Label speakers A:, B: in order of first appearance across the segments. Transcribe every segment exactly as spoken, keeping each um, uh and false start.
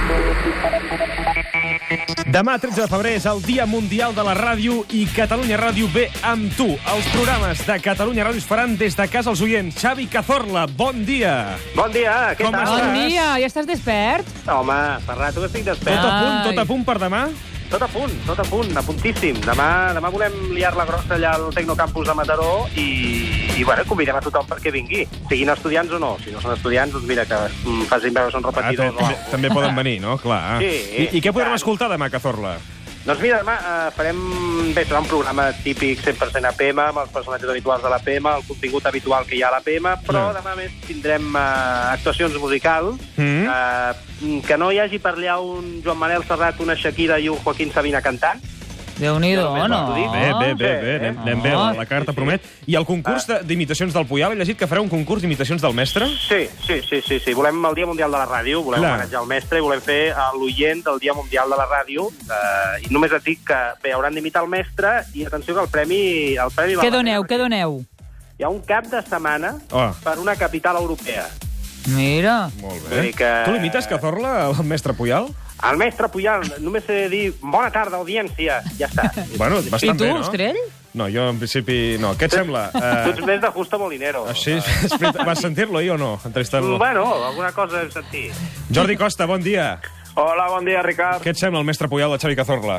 A: Demà, tretze de febrer, és el Dia Mundial de la Ràdio i Catalunya Ràdio ve amb tu. Els programes de Catalunya Ràdio es faran des de casa als oients. Xavi Cazorla, bon dia.
B: Bon dia, què
A: Com
B: tal?
A: estàs?
C: Bon dia, ja estàs despert?
B: Home, per rato que estic
A: Tot
B: despert.
A: a punt,
C: Ai.
A: tot a punt per demà?
B: Tot a punt, tot a punt, a puntíssim. Demà, demà volem liar la grossa allà al Tecnocampus de Mataró i, i bueno, convidem a tothom perquè vingui, siguin estudiants o no. Si no són estudiants, doncs mira, que mm, facin veure que són
A: Ah,
B: repetidors.
A: també, també poden venir, no? Clar.
B: Sí,
A: I, I què podrem
B: clar.
A: escoltar demà, Cazorla?
B: Doncs mira, demà eh, farem bé, serà un programa típic cent per cent A P M, amb els personatges habituals de l'A P M, el contingut habitual que hi ha a l'A P M, però
A: Sí.
B: demà a més tindrem eh, actuacions musicals,
A: Mm.
B: eh, que no hi hagi per allà un Joan Manel Serrat, una Shakira i un Joaquín Sabina cantant.
C: Déu-n'hi-do,
B: Jo només
C: no?
B: t'ho dic.
A: Bé, bé, bé, bé,
B: Sí.
A: anem, anem bé, la, la carta
B: Sí, sí.
A: promet. I el concurs de- d'imitacions del Puyal, he llegit que fareu un concurs d'imitacions del mestre?
B: Sí, sí, sí, sí, sí. Volem el Dia Mundial de la Ràdio, volem
A: Clar.
B: homenatjar el mestre i volem fer a l'oient del Dia Mundial de la Ràdio. Eh, I només et dic que bé, hauran d'imitar el mestre i atenció que el premi... El premi val
C: Què
B: la
C: doneu,
B: pena,
C: què doneu?
B: perquè Hi ha un cap de setmana
A: Oh.
B: per una capital europea.
C: Mira.
A: Molt
B: Vull
A: bé.
B: dir que-
A: Tu l'imites, Cazorla, el mestre Puyal?
B: El mestre Puyal, només he de dir bona tarda, audiència. Ja està.
A: Bueno,
C: I
A: bastant
C: tu,
A: bé, no?
C: Estrell?
A: No, jo en principi no. Què et sembla?
B: Tu ets
A: Uh,
B: més de Justo Molinero.
A: així, vas sentir-lo ahir o no? Entrevistar-lo.
B: Bueno, alguna cosa hem sentit.
A: Jordi Costa, bon dia.
D: Hola, bon dia, Ricard.
A: Què et sembla el mestre Puyal de Xavi Cazorla?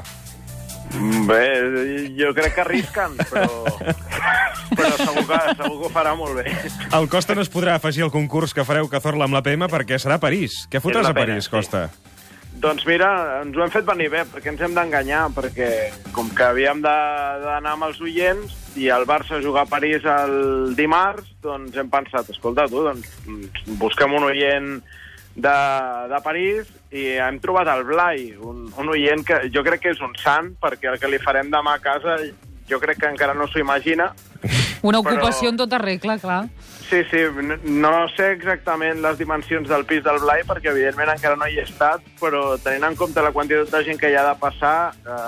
D: Bé, jo crec que arrisquen, però, però segur, que, segur que ho farà molt bé.
A: El Costa no es podrà afegir al concurs que fareu Cazorla amb l'A P M perquè serà a París. Què fotràs
B: És
A: a
B: una pena,
A: París,
B: sí.
A: Costa?
D: Doncs mira, ens ho hem fet venir bé, perquè ens hem d'enganyar, perquè com que havíem de- d'anar amb els oients i el Barça jugar a París el dimarts, doncs hem pensat, escolta, tu, doncs busquem un oient de, de París i hem trobat el Blai, un, un oient que jo crec que és un sant, perquè el que li farem demà a casa jo crec que encara no s'ho imagina.
C: Una
D: Però-
C: ocupació en tota regla, clar.
D: Sí, sí, no, no sé exactament les dimensions del pis del Blai, perquè evidentment encara no hi he estat, però tenint en compte la quantitat de gent que hi ha de passar,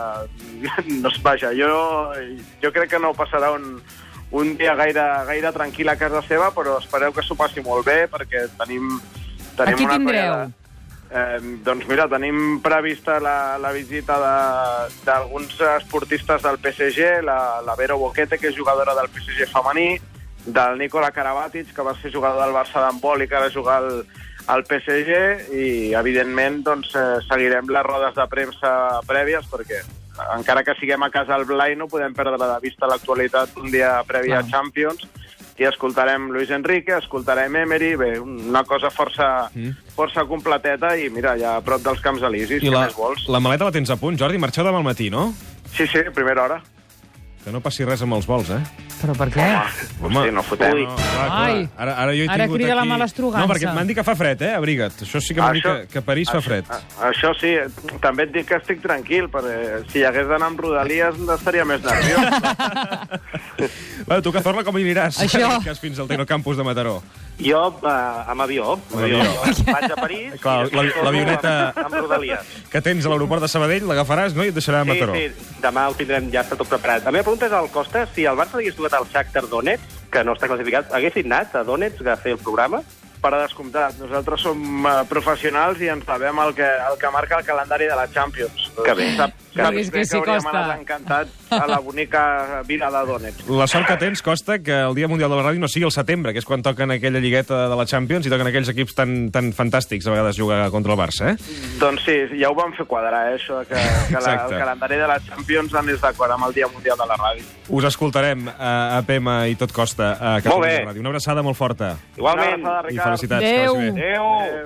D: eh, no es vaja, jo, jo crec que no passarà un, un dia gaire, gaire tranquil a casa seva, però espereu que s'ho passi molt bé, perquè tenim, tenim
C: A qui
D: una
C: tindreu?
D: colla de- Eh, doncs mira, tenim prevista la, la visita de- d'alguns esportistes del P S G, la, la Vero Boquete, que és jugadora del P S G femení, del Nikola Karabatic, que va ser jugador del Barça d'handbol i que ara juga al, al P S G, i evidentment doncs, eh, seguirem les rodes de premsa prèvies, perquè encara que siguem a casa al Blai no podem perdre de vista l'actualitat un dia previ a
C: Clar.
D: Champions, i escoltarem Luis Enrique, escoltarem Emery, bé, una cosa força,
A: Mm.
D: força completeta, i mira, ja a prop dels Camps Elisis,
A: I
D: què
A: la,
D: més vols?
A: la maleta la tens a punt, Jordi? Marxeu demà al matí, no?
D: Sí, sí, primera hora.
A: Que no passi res amb els vols, eh?
C: Però per què?
A: Home.
D: Sí, no fotem.
B: Ui.
A: No, clar, clar.
C: Ai.
A: Ara, ara jo he
C: Ara
A: tingut
C: crida la
A: aquí...
C: malastrugança.
A: No, perquè m'han dit que fa fred, eh? Abriga't. Això sí que m'han dit
D: Això-
A: que, que a París fa fred.
D: a- Això sí, també et dic que estic tranquil, perquè si hi hagués d'anar amb Rodalies estaria més nerviós.
A: Bueno, tu, Cazorla, com hi aniràs?
C: Això.
A: En aquest cas, fins al Tecnocampus de Mataró.
B: Jo, eh, amb avió.
A: Amb avió.
B: Vaig a París
A: Clar,
B: i després
A: la-
B: torno
A: l'avioneta-
B: amb, amb Rodalies.
A: Que tens a l'aeroport de Sabadell, l'agafaràs, no? I et deixarà a Mataró.
B: Sí, sí, demà ho tindrem, ja està tot preparat. La meva pregunta és al Costa, si el Barça hagués jugat al Shakhtar Donetsk, que no està classificat, haguessis anat a Donetsk a fer el programa?
D: Per a descomptat, nosaltres som eh, professionals i ens sabem el que, el que marca el calendari de la Champions.
B: Que bé.
D: Sap,
C: Que
D: saps
C: bé, és
D: bé
C: que
D: que
C: sí,
D: hauríem
C: Costa.
D: anat encantats a la bonica vila de Donetsk.
A: La sort que tens, Costa, que el Dia Mundial de la Ràdio no sigui el setembre, que és quan toquen aquella lligueta de la Champions i toquen aquells equips tan, tan fantàstics a vegades jugar contra el Barça, eh?
D: Doncs sí, ja ho vam fer quadrar, eh, això, que, que la,
A: Exacte.
D: el calendari de la Champions anés d'acord amb el Dia Mundial de la Ràdio.
A: Us escoltarem a A P M i tot Costa a Catalunya
B: bé.
A: Ràdio. Una abraçada molt forta.
B: Igualment.
D: Una abraçada,
A: I
D: Ricard.
A: felicitats.
C: Adéu.
A: Que vagi bé.
B: Adéu.